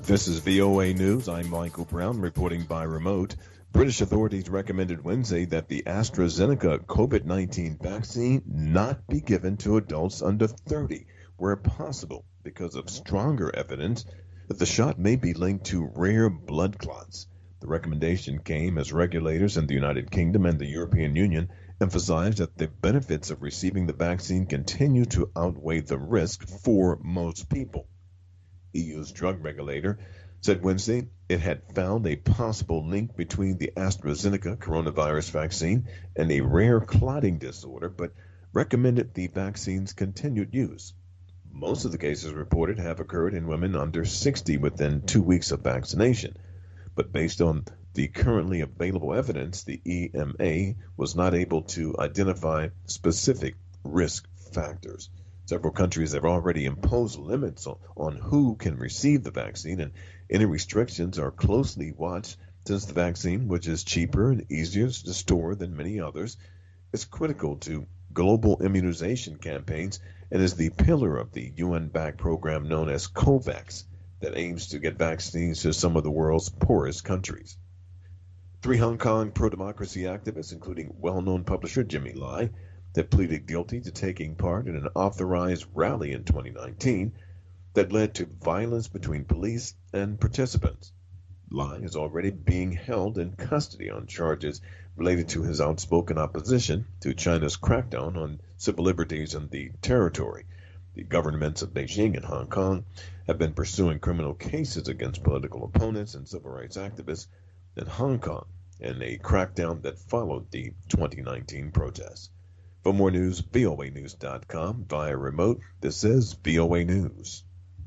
This is VOA News. I'm Michael Brown reporting by remote. British authorities recommended Wednesday that the AstraZeneca COVID-19 vaccine not be given to adults under 30 where possible because of stronger evidence that the shot may be linked to rare blood clots. The recommendation came as regulators in the United Kingdom and the European Union emphasized that the benefits of receiving the vaccine continue to outweigh the risk for most people. EU's drug regulator said Wednesday it had found a possible link between the AstraZeneca coronavirus vaccine and a rare clotting disorder, but recommended the vaccine's continued use. Most of the cases reported have occurred in women under 60 within 2 weeks of vaccination, but based on the currently available evidence, the EMA was not able to identify specific risk factors. Several countries have already imposed limits on who can receive the vaccine, and any restrictions are closely watched since the vaccine, which is cheaper and easier to store than many others, is critical to global immunization campaigns and is the pillar of the UN-backed program known as COVAX that aims to get vaccines to some of the world's poorest countries. 3 Hong Kong pro-democracy activists, including well-known publisher Jimmy Lai, that pleaded guilty to taking part in an authorized rally in 2019 that led to violence between police and participants. Lai is already being held in custody on charges related to his outspoken opposition to China's crackdown on civil liberties in the territory. The governments of Beijing and Hong Kong have been pursuing criminal cases against political opponents and civil rights activists in Hong Kong in a crackdown that followed the 2019 protests. For more news, voanews.com. Via remote, this is VOA News.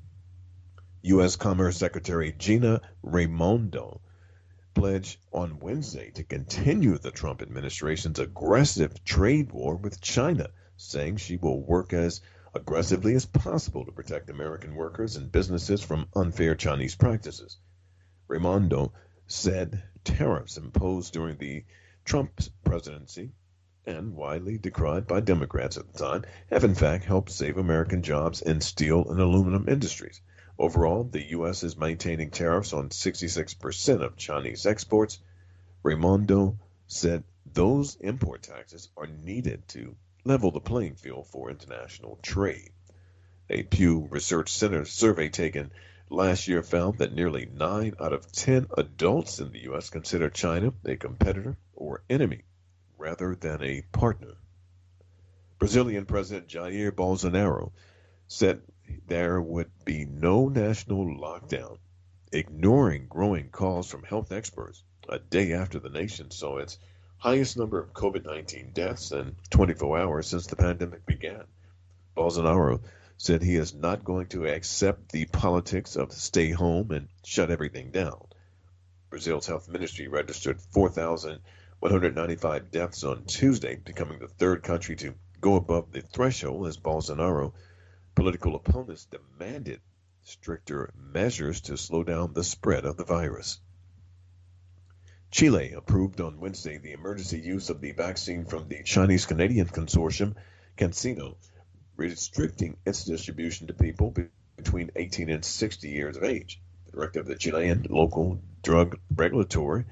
U.S. Commerce Secretary Gina Raimondo pledged on Wednesday to continue the Trump administration's aggressive trade war with China, saying she will work as aggressively as possible to protect American workers and businesses from unfair Chinese practices. Raimondo said tariffs imposed during the Trump presidency and widely decried by Democrats at the time, have in fact helped save American jobs in steel and aluminum industries. Overall, the U.S. is maintaining tariffs on 66% of Chinese exports. Raimondo said those import taxes are needed to level the playing field for international trade. A Pew Research Center survey taken last year found that nearly 9 out of 10 adults in the U.S. consider China a competitor or enemy rather than a partner. Brazilian President Jair Bolsonaro said there would be no national lockdown, ignoring growing calls from health experts a day after the nation saw its highest number of COVID-19 deaths in 24 hours since the pandemic began. Bolsonaro said he is not going to accept the politics of stay home and shut everything down. Brazil's health ministry registered 4,195 deaths on Tuesday, becoming the third country to go above the threshold as Bolsonaro political opponents demanded stricter measures to slow down the spread of the virus. Chile approved on Wednesday the emergency use of the vaccine from the Chinese-Canadian consortium CanSino, restricting its distribution to people between 18 and 60 years of age. The director of the Chilean local drug regulatory,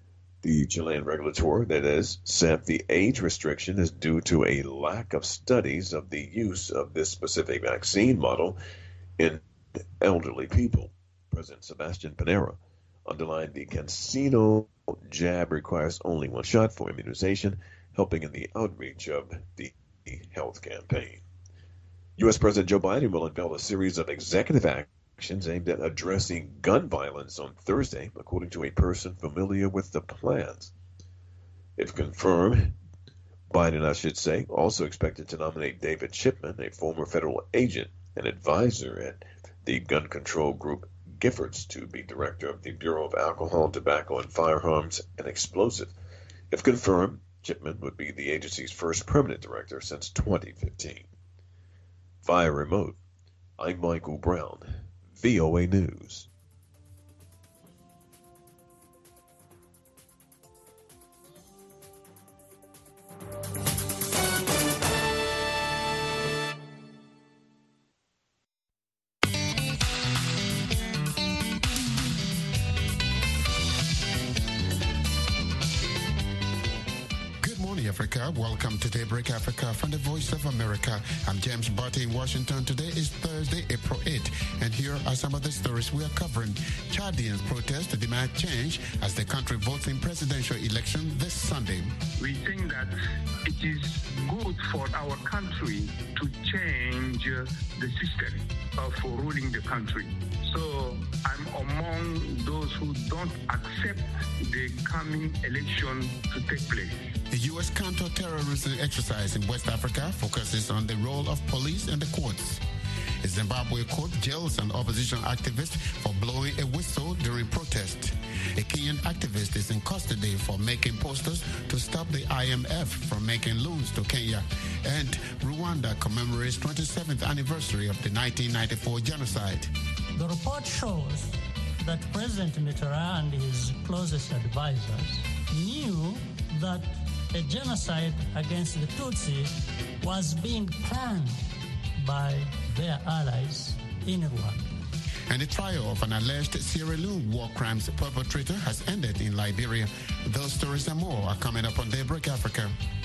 that is, said the age restriction is due to a lack of studies of the use of this specific vaccine model in elderly people. President Sebastián Pinera underlined the CanSino jab requires only one shot for immunization, helping in the outreach of the health campaign. U.S. President Joe Biden will unveil a series of executive actions aimed at addressing gun violence on Thursday, according to a person familiar with the plans. If confirmed, Biden, also expected to nominate David Chipman, a former federal agent and advisor at the gun control group Giffords, to be director of the Bureau of Alcohol, Tobacco, and Firearms and Explosives. If confirmed, Chipman would be the agency's first permanent director since 2015. Via remote, I'm Michael Brown, VOA News. Africa. Welcome to Daybreak Africa from the Voice of America. I'm James Barty in Washington. Today is Thursday, April 8th, and here are some of the stories we are covering. Chadians protest to demand change as the country votes in presidential election this Sunday. We think that it is good for our country to change the system of ruling the country. So I'm among those who don't accept the coming election to take place. The U.S. counter-terrorism exercise in West Africa focuses on the role of police and the courts. A Zimbabwe court jails an opposition activist for blowing a whistle during protest. A Kenyan activist is in custody for making posters to stop the IMF from making loans to Kenya. And Rwanda commemorates 27th anniversary of the 1994 genocide. The report shows that President Mitterrand and his closest advisors knew that a genocide against the Tutsi was being planned by their allies in Rwanda. And the trial of an alleged Sierra Leone war crimes perpetrator has ended in Liberia. Those stories and more are coming up on Daybreak Africa.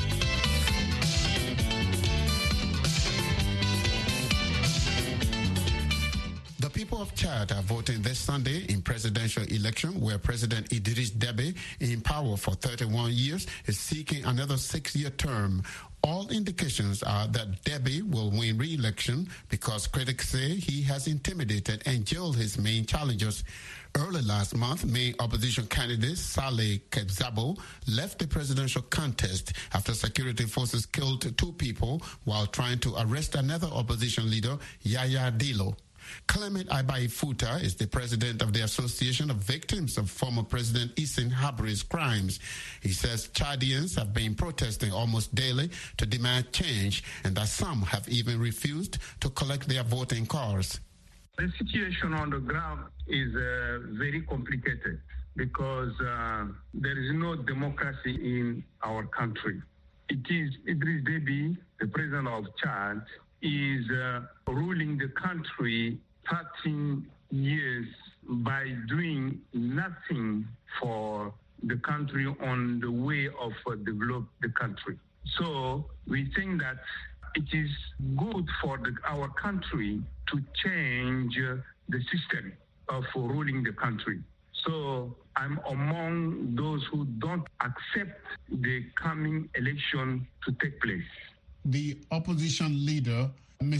The people of Chad are voting this Sunday in presidential election where President Idriss Déby, in power for 31 years, is seeking another 6-year term. All indications are that Déby will win re-election because critics say he has intimidated and jailed his main challengers. Early last month, main opposition candidate Saleh Kebzabo left the presidential contest after security forces killed 2 people while trying to arrest another opposition leader, Yaya Dillo. Clement Abai-Futa is the president of the Association of Victims of former President Hissène Habré's crimes. He says Chadians have been protesting almost daily to demand change and that some have even refused to collect their voting cards. The situation on the ground is very complicated because there is no democracy in our country. It is Idriss Déby, the president of Chad, is ruling the country 13 years by doing nothing for the country on the way of develop the country. So we think that it is good for our country to change the system of ruling the country. So I'm among those who don't accept the coming election to take place. The opposition leader,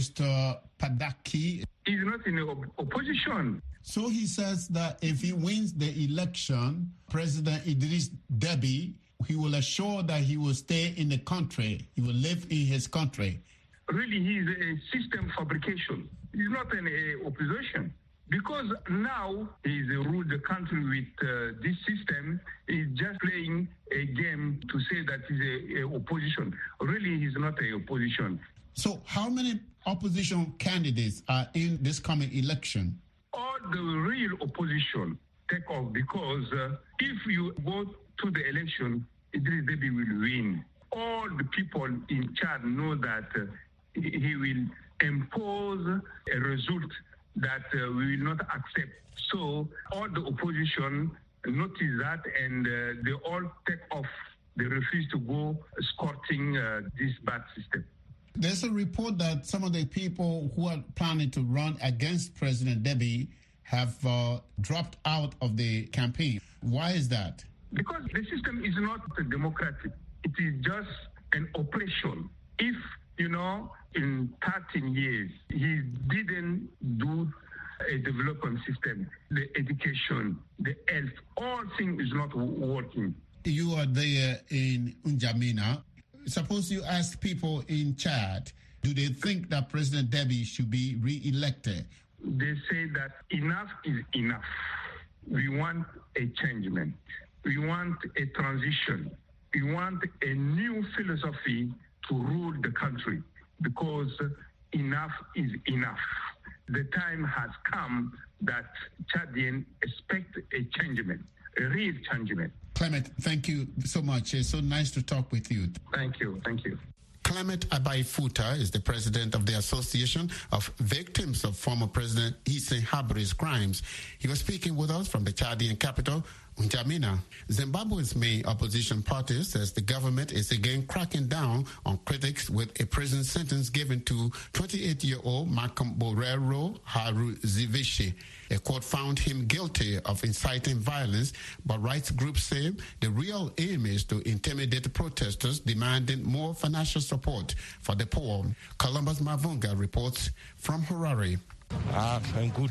Mr. Padaki, is not in opposition. So he says that if he wins the election, President Idriss Déby, he will assure that he will stay in the country. He will live in his country. Really, he is a system fabrication. He's not an opposition. Because now he's ruled the country with this system, he's just playing a game to say that he's a opposition. Really, he's not an opposition. So how many opposition candidates are in this coming election? All the real opposition take off because if you go to the election, Idriss Déby will win. All the people in Chad know that he will impose a result that we will not accept. So all the opposition notice that and they all take off. They refuse to go escorting this bad system. There's a report that some of the people who are planning to run against President Déby have dropped out of the campaign. Why is that? Because the system is not democratic. It is just an oppression. If, in 13 years, he didn't do a development system, the education, the health, all things is not working. You are there in N'Djamena. Suppose you ask people in Chad, do they think that President Déby should be re-elected? They say that enough is enough. We want a changement. We want a transition. We want a new philosophy to rule the country because enough is enough. The time has come that Chadians expect a changement, a real changement. Clement, thank you so much. It's so nice to talk with you. Thank you. Thank you. Clement Abai-Futa is the president of the Association of Victims of former President Hissène Habré's crimes. He was speaking with us from the Chadian capital, Njamina, Zimbabwe's main opposition party says the government is again cracking down on critics with a prison sentence given to 28-year-old Malcolm Borero Haruzivishi. A court found him guilty of inciting violence, but rights groups say the real aim is to intimidate protesters demanding more financial support for the poor. Columbus Mavunga reports from Harare. I'm good.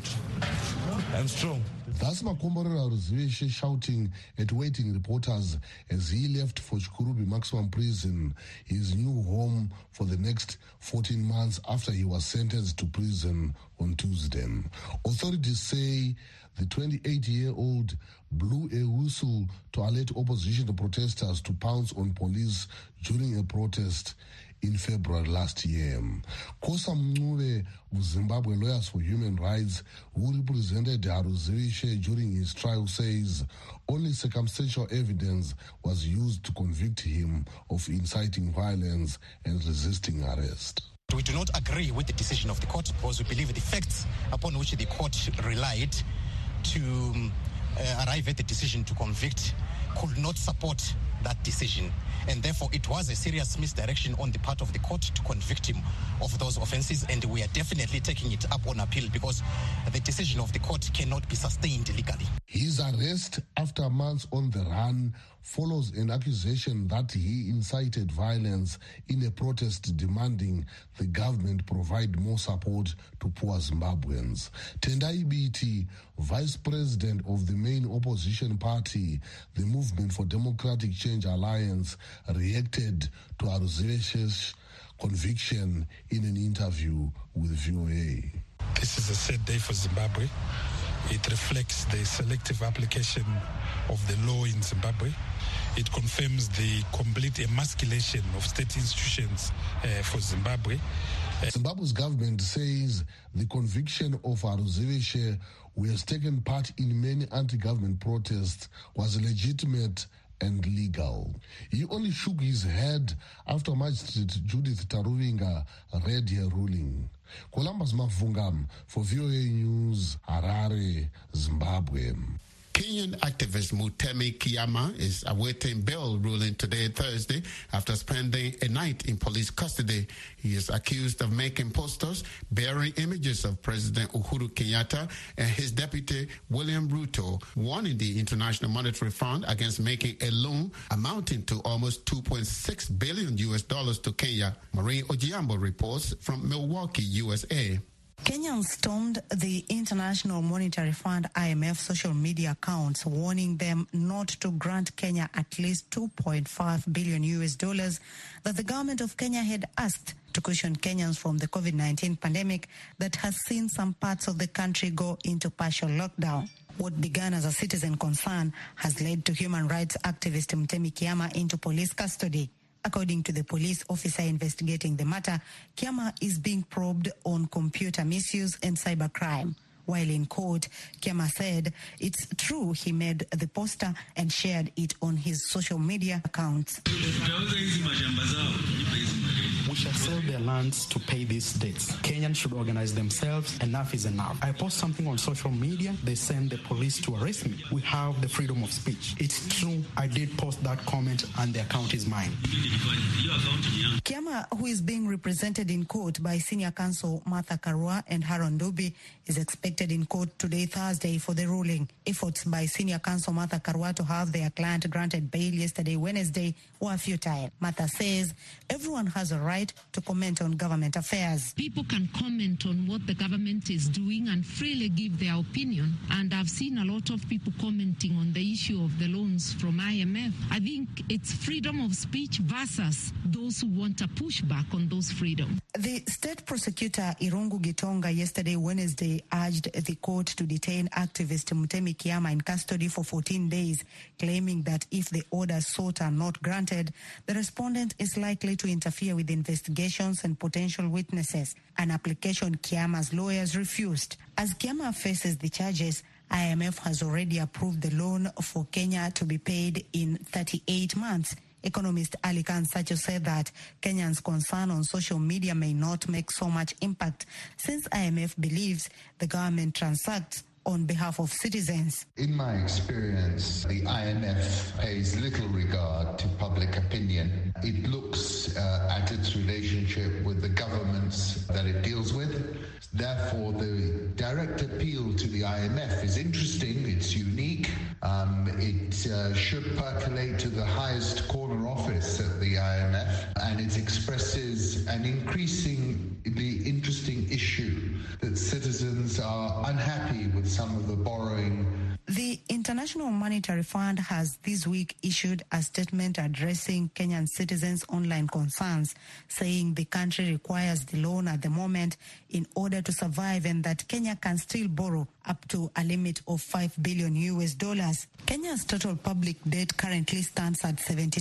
I'm strong. That's Makomborera Haruzivishi shouting at waiting reporters as he left for Chikurubi Maximum Prison, his new home for the next 14 months after he was sentenced to prison on Tuesday. Authorities say the 28-year-old blew a whistle to alert opposition protesters to pounce on police during a protest in February last year. Kosa Mncube of Zimbabwe Lawyers for Human Rights, who represented Haruzivishi during his trial, says only circumstantial evidence was used to convict him of inciting violence and resisting arrest. We do not agree with the decision of the court because we believe the facts upon which the court relied to arrive at the decision to convict could not support that decision. And therefore, it was a serious misdirection on the part of the court to convict him of those offenses. And we are definitely taking it up on appeal because the decision of the court cannot be sustained legally. His arrest after months on the run follows an accusation that he incited violence in a protest demanding the government provide more support to poor Zimbabweans. Tendai Biti, vice president of the main opposition party, the Movement for Democratic Change Alliance, reacted to Haruzivishi's conviction in an interview with VOA. This is a sad day for Zimbabwe. It reflects the selective application of the law in Zimbabwe. It confirms the complete emasculation of state institutions for Zimbabwe. Zimbabwe's government says the conviction of Haruzivishi, who has taken part in many anti-government protests, was legitimate and legal. He only shook his head after Magistrate Judith Taruvinga read her ruling. Columbus Mavunga for VOA News, Harare, Zimbabwe. Kenyan activist Mutemi Kiyama is awaiting bail ruling today, Thursday, after spending a night in police custody. He is accused of making posters bearing images of President Uhuru Kenyatta and his deputy William Ruto, warning the International Monetary Fund against making a loan amounting to almost $2.6 billion to Kenya. Maureen Ojiambo reports from Milwaukee, USA. Kenyans stormed the International Monetary Fund IMF social media accounts, warning them not to grant Kenya at least $2.5 billion that the government of Kenya had asked to cushion Kenyans from the COVID-19 pandemic that has seen some parts of the country go into partial lockdown. What began as a citizen concern has led to human rights activist Mutemi Kiyama into police custody. According to the police officer investigating the matter, Kiyama is being probed on computer misuse and cybercrime. While in court, Kiyama said it's true he made the poster and shared it on his social media accounts. We shall sell their lands to pay these debts. Kenyans should organize themselves. Enough is enough. I post something on social media, they send the police to arrest me. We have the freedom of speech. It's true, I did post that comment and the account is mine. Kiyama, who is being represented in court by senior counsel Martha Karua and Haron Dubi, is expected in court today, Thursday, for the ruling. Efforts by senior counsel Martha Karua to have their client granted bail yesterday, Wednesday, were futile. Martha says everyone has a right to comment on government affairs. People can comment on what the government is doing and freely give their opinion. And I've seen a lot of people commenting on the issue of the loans from IMF. I think it's freedom of speech versus those who want a pushback on those freedoms. The state prosecutor Irungu Gitonga yesterday, Wednesday, urged the court to detain activist Mutemi Kiyama in custody for 14 days, claiming that if the orders sought are not granted, the respondent is likely to interfere with investigations and potential witnesses, an application Kiyama's lawyers refused. As Kiyama faces the charges, IMF has already approved the loan for Kenya to be paid in 38 months. Economist Ali Khan Sacho said that Kenyans' concern on social media may not make so much impact since IMF believes the government transacts on behalf of citizens. In my experience, the IMF pays little regard to public opinion. It looks at its relationship with the governments that it deals with. Therefore, the direct appeal to the IMF is interesting, it's unique. It should percolate to the highest corner office at the IMF, and it expresses an increasingly interesting issue that citizens are unhappy with some of the borrowing. The International Monetary Fund has this week issued a statement addressing Kenyan citizens' online concerns, saying the country requires the loan at the moment in order to survive and that Kenya can still borrow up to a limit of $5 billion. Kenya's total public debt currently stands at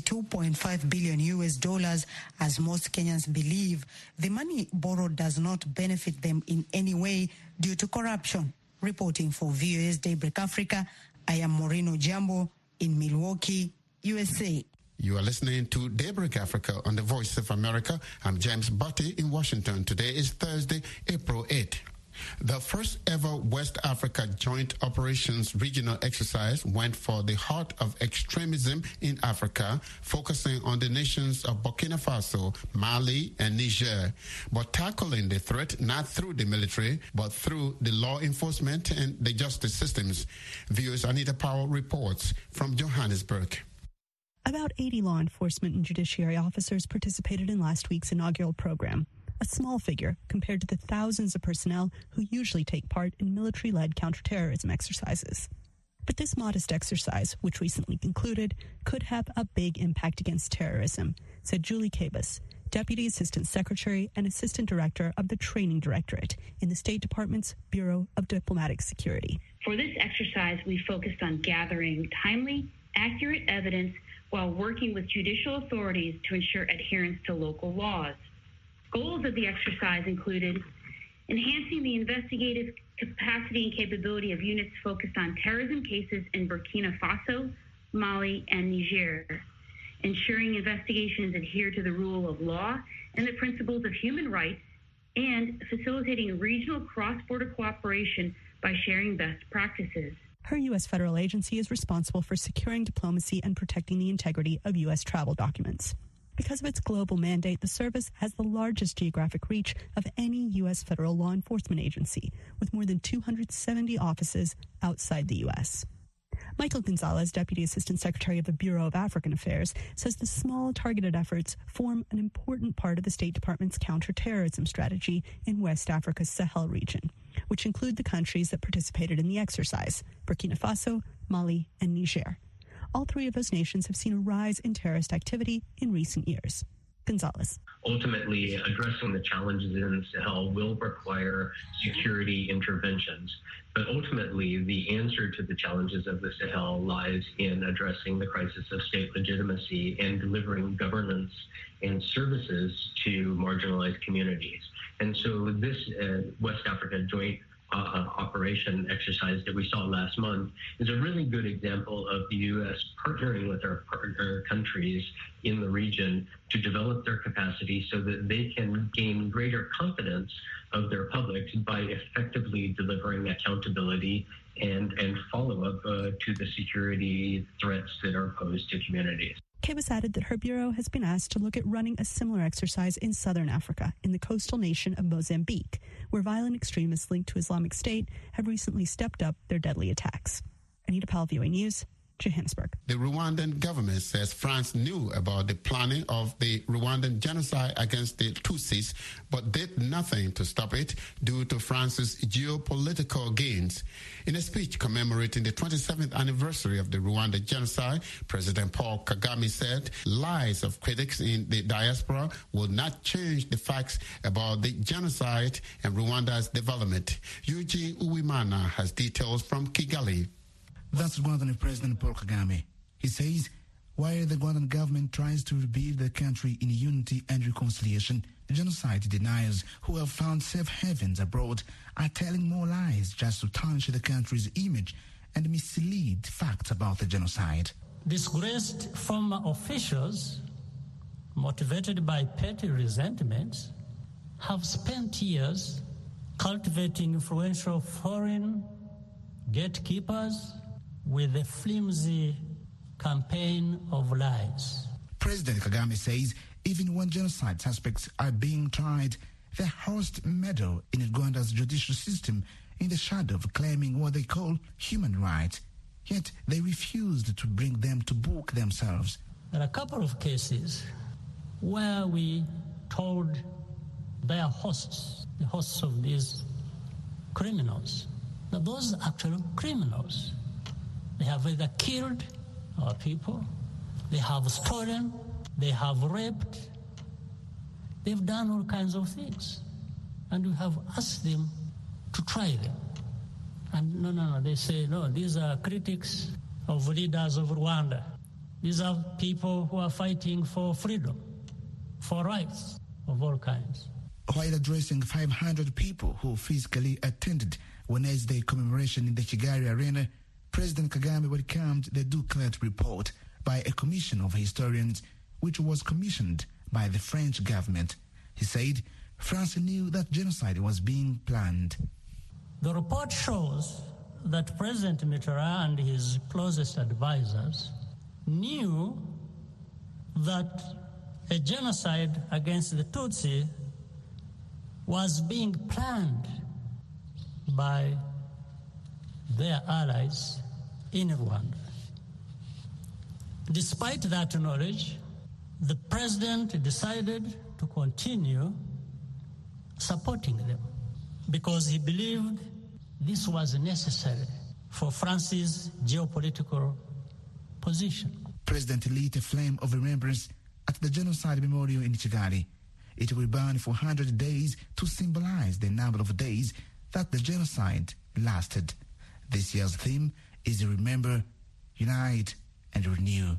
$72.5 billion, as most Kenyans believe the money borrowed does not benefit them in any way due to corruption. Reporting for VOA's Daybreak Africa, I am Moreno Jambo in Milwaukee, USA. You are listening to Daybreak Africa on the Voice of America. I'm James Butty in Washington. Today is Thursday, April 8th. The first ever West Africa Joint Operations Regional Exercise went for the heart of extremism in Africa, focusing on the nations of Burkina Faso, Mali, and Niger, but tackling the threat not through the military, but through the law enforcement and the justice systems. VOA's Anita Powell reports from Johannesburg. About 80 law enforcement and judiciary officers participated in last week's inaugural program. A small figure compared to the thousands of personnel who usually take part in military-led counterterrorism exercises. But this modest exercise, which recently concluded, could have a big impact against terrorism, said Julie Kabus, Deputy Assistant Secretary and Assistant Director of the Training Directorate in the State Department's Bureau of Diplomatic Security. For this exercise, we focused on gathering timely, accurate evidence while working with judicial authorities to ensure adherence to local laws. Goals of the exercise included enhancing the investigative capacity and capability of units focused on terrorism cases in Burkina Faso, Mali, and Niger, ensuring investigations adhere to the rule of law and the principles of human rights, and facilitating regional cross-border cooperation by sharing best practices. Her U.S. federal agency is responsible for securing diplomacy and protecting the integrity of U.S. travel documents. Because of its global mandate, the service has the largest geographic reach of any U.S. federal law enforcement agency, with more than 270 offices outside the U.S. Michael Gonzalez, Deputy Assistant Secretary of the Bureau of African Affairs, says the small targeted efforts form an important part of the State Department's counterterrorism strategy in West Africa's Sahel region, which include the countries that participated in the exercise, Burkina Faso, Mali, and Niger. All three of those nations have seen a rise in terrorist activity in recent years. Gonzalez. Ultimately, addressing the challenges in the Sahel will require security interventions. But ultimately, the answer to the challenges of the Sahel lies in addressing the crisis of state legitimacy and delivering governance and services to marginalized communities. And so this West Africa Joint Operation exercise that we saw last month is a really good example of the U.S. partnering with our partner countries in the region to develop their capacity so that they can gain greater confidence of their public by effectively delivering accountability and follow-up to the security threats that are posed to communities. Kabus added that her bureau has been asked to look at running a similar exercise in southern Africa, in the coastal nation of Mozambique, where violent extremists linked to Islamic State have recently stepped up their deadly attacks. Anita Powell, VOA News, Johannesburg. The Rwandan government says France knew about the planning of the Rwandan genocide against the Tutsis, but did nothing to stop it due to France's geopolitical gains. In a speech commemorating the 27th anniversary of the Rwanda genocide, President Paul Kagame said lies of critics in the diaspora will not change the facts about the genocide and Rwanda's development. Eugene Uwimana has details from Kigali. That's Rwandan President Paul Kagame. He says, while the Rwandan government tries to rebuild the country in unity and reconciliation, genocide deniers who have found safe havens abroad are telling more lies just to tarnish the country's image and mislead facts about the genocide. Disgraced former officials, motivated by petty resentments, have spent years cultivating influential foreign gatekeepers with a flimsy campaign of lies. President Kagame says even when genocide suspects are being tried, they host meddle in Rwanda's judicial system in the shadow of claiming what they call human rights. Yet they refused to bring them to book themselves. There are a couple of cases where we told their hosts, the hosts of these criminals, that those are actual criminals. They have either killed our people, they have stolen, they have raped, they've done all kinds of things. And we have asked them to try them. And no, they say, no, these are critics of leaders of Rwanda. These are people who are fighting for freedom, for rights of all kinds. While addressing 500 people who physically attended Wednesday commemoration in the Kigali Arena, President Kagame welcomed the Duclat report by a commission of historians, which was commissioned by the French government. He said France knew that genocide was being planned. The report shows that President Mitterrand and his closest advisors knew that a genocide against the Tutsi was being planned by their allies in Rwanda. Despite that knowledge, the president decided to continue supporting them because he believed this was necessary for France's geopolitical position. President lit a flame of remembrance at the genocide memorial in Kigali. It will burn for 100 days to symbolize the number of days that the genocide lasted. This year's theme is Remember, Unite, and Renew.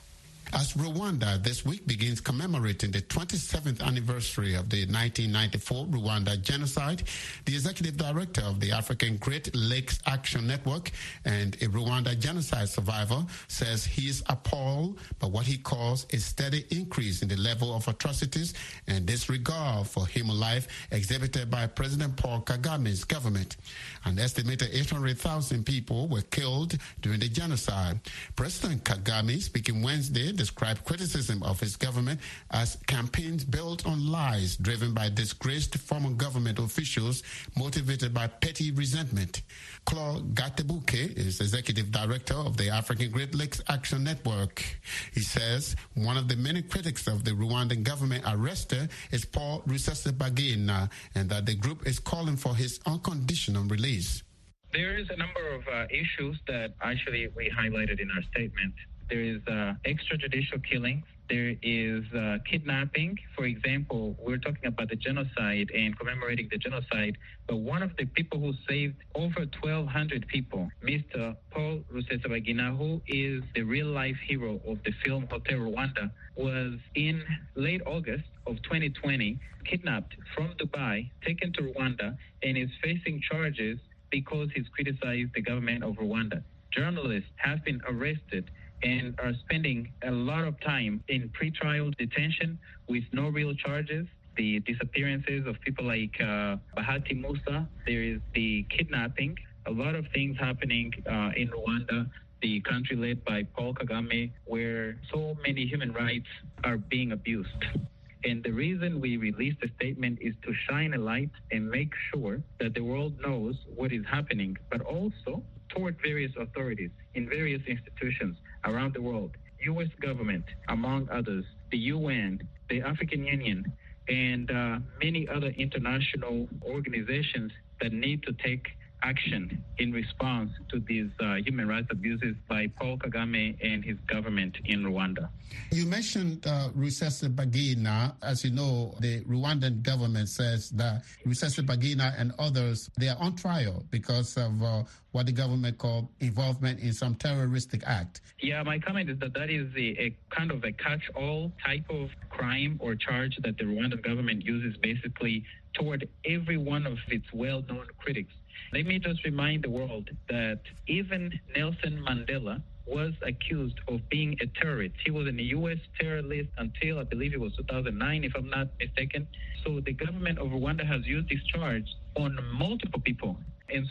As Rwanda this week begins commemorating the 27th anniversary of the 1994 Rwanda genocide, the executive director of the African Great Lakes Action Network and a Rwanda genocide survivor says he is appalled by what he calls a steady increase in the level of atrocities and disregard for human life exhibited by President Paul Kagame's government. An estimated 800,000 people were killed during the genocide. President Kagame, speaking Wednesday, described criticism of his government as campaigns built on lies driven by disgraced former government officials motivated by petty resentment. Claude Gatebuke is executive director of the African Great Lakes Action Network. He says one of the many critics of the Rwandan government arrested is Paul Rusesabagina, and that the group is calling for his unconditional release. There is a number of issues that actually we highlighted in our statement. There is extrajudicial killings. There is kidnapping. For example, we're talking about the genocide and commemorating the genocide, but one of the people who saved over 1,200 people, Mr. Paul Rusesabagina, who is the real-life hero of the film Hotel Rwanda, was in late August of 2020 kidnapped from Dubai, taken to Rwanda, and is facing charges because he's criticized the government of Rwanda. Journalists have been arrested and are spending a lot of time in pretrial detention with no real charges. The disappearances of people like Bahati Musa, there is the kidnapping, a lot of things happening in Rwanda, the country led by Paul Kagame, where so many human rights are being abused. And the reason we released the statement is to shine a light and make sure that the world knows what is happening, but also toward various authorities in various institutions around the world, U.S. government, among others, the UN, the African Union, and many other international organizations that need to take action in response to these human rights abuses by Paul Kagame and his government in Rwanda. You mentioned Rusesabagina. As you know, the Rwandan government says that Rusesabagina and others, they are on trial because of what the government called involvement in some terroristic act. Yeah, my comment is that is a kind of a catch-all type of crime or charge that the Rwandan government uses basically toward every one of its well-known critics. Let me just remind the world that even Nelson Mandela was accused of being a terrorist. He was in a U.S. terror list until, I believe it was 2009, if I'm not mistaken. So the government of Rwanda has used this charge on multiple people. And so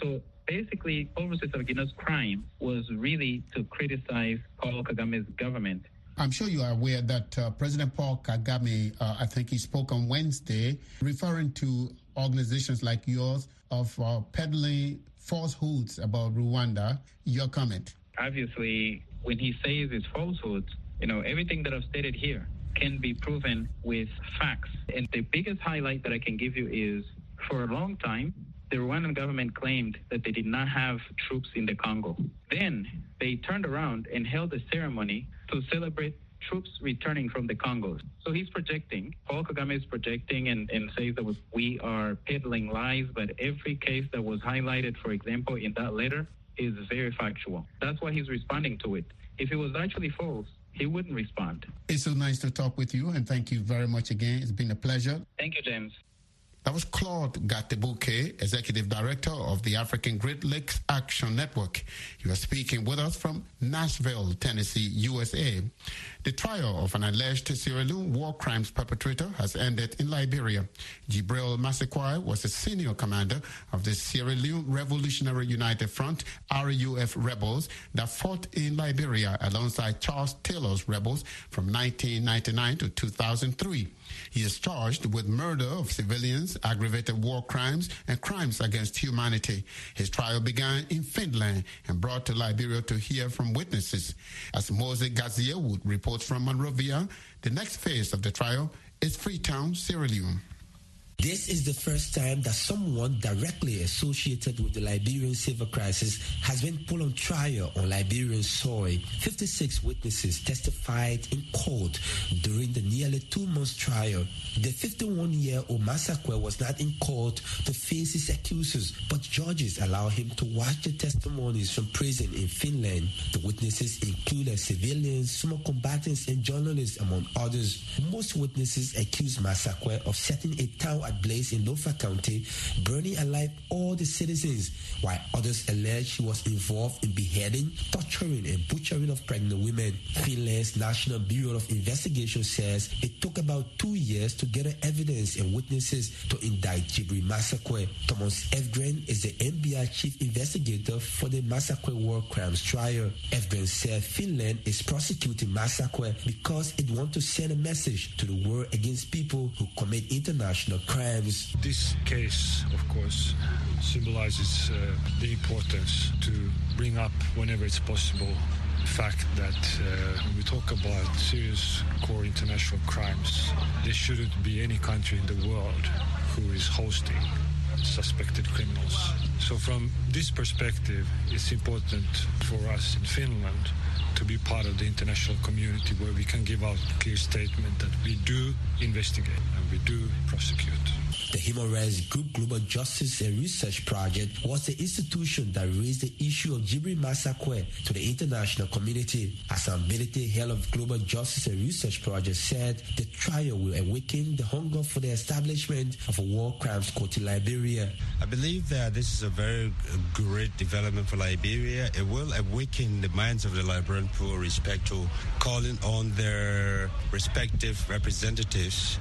basically, Paul Rusesabagina's crime was really to criticize Paul Kagame's government. I'm sure you are aware that President Paul Kagame, I think he spoke on Wednesday, referring to organizations like yours of peddling falsehoods about Rwanda. Your comment? Obviously, when he says it's falsehoods, everything that I've stated here can be proven with facts. And the biggest highlight that I can give you is, for a long time, the Rwandan government claimed that they did not have troops in the Congo. Then they turned around and held a ceremony to celebrate troops returning from the Congo. So he's projecting, Paul Kagame is projecting and says that we are peddling lies, but every case that was highlighted, for example, in that letter is very factual. That's why he's responding to it. If it was actually false, he wouldn't respond. It's so nice to talk with you, and thank you very much again. It's been a pleasure. Thank you, James. That was Claude Gatebuke, Executive Director of the African Great Lakes Action Network. He was speaking with us from Nashville, Tennessee, USA. The trial of an alleged Sierra Leone war crimes perpetrator has ended in Liberia. Jibril Massaquoi was a senior commander of the Sierra Leone Revolutionary United Front, RUF rebels, that fought in Liberia alongside Charles Taylor's rebels from 1999 to 2003. He is charged with murder of civilians, aggravated war crimes, and crimes against humanity. His trial began in Finland and brought to Liberia to hear from witnesses. As Mose Gazier would report from Monrovia, the next phase of the trial is Freetown, Sierra Leone. This is the first time that someone directly associated with the Liberian civil crisis has been put on trial on Liberian soil. 56 witnesses testified in court during the nearly 2 months trial. The 51-year-old Massaquoi was not in court to face his accusers, but judges allowed him to watch the testimonies from prison in Finland. The witnesses included civilians, small combatants, and journalists, among others. Most witnesses accused Massaquoi of setting a town ablaze in Lofa County, burning alive all the citizens, while others alleged he was involved in beheading, torturing, and butchering of pregnant women. Finland's National Bureau of Investigation says it took about 2 years to gather evidence and witnesses to indict Jibril Massaquoi. Thomas Evgren is the NBI chief investigator for the Massaquoi war crimes trial. Evgren said Finland is prosecuting Massaquoi because it wants to send a message to the world against people who commit international crimes. This case, of course, symbolizes the importance to bring up whenever it's possible the fact that when we talk about serious core international crimes, there shouldn't be any country in the world who is hosting suspected criminals. So from this perspective, it's important for us in Finland to be part of the international community where we can give out a clear statement that we do investigate and we do prosecute. The human rights group Global Justice and Research Project was the institution that raised the issue of Jibril Massaquoi to the international community. Hassan Bility, head of Global Justice and Research Project, said the trial will awaken the hunger for the establishment of a war crimes court in Liberia. I believe that this is a very great development for Liberia. It will awaken the minds of the Liberian people with respect to calling on their respective representatives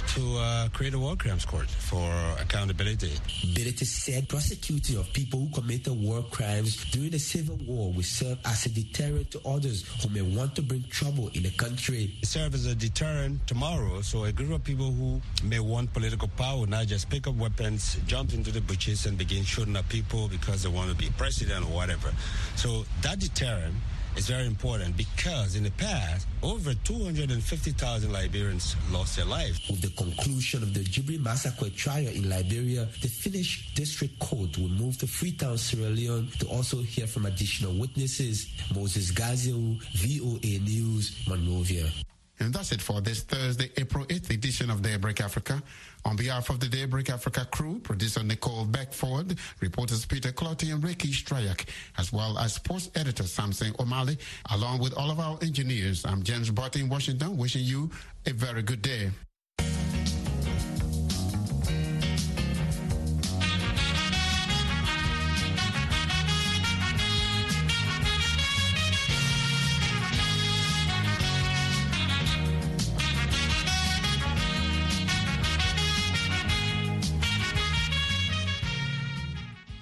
to create a war crimes court for accountability. Bility said prosecuting of people who committed war crimes during the Civil War will serve as a deterrent to others who may want to bring trouble in the country. It serves as a deterrent tomorrow, so a group of people who may want political power will not just pick up weapons, jump into the bushes and begin shooting at people because they want to be president or whatever. So that deterrent is very important because in the past, over 250,000 Liberians lost their lives. With the conclusion of the Jibril Massaquoi trial in Liberia, the Finnish District Court will move to Freetown, Sierra Leone to also hear from additional witnesses. Moses Gaziou, VOA News, Monrovia. And that's it for this Thursday, April 8th edition of Daybreak Africa. On behalf of the Daybreak Africa crew, producer Nicole Beckford, reporters Peter Clotty and Ricky Strayak, as well as sports editor Samson O'Malley, along with all of our engineers, I'm James Barton in Washington, wishing you a very good day.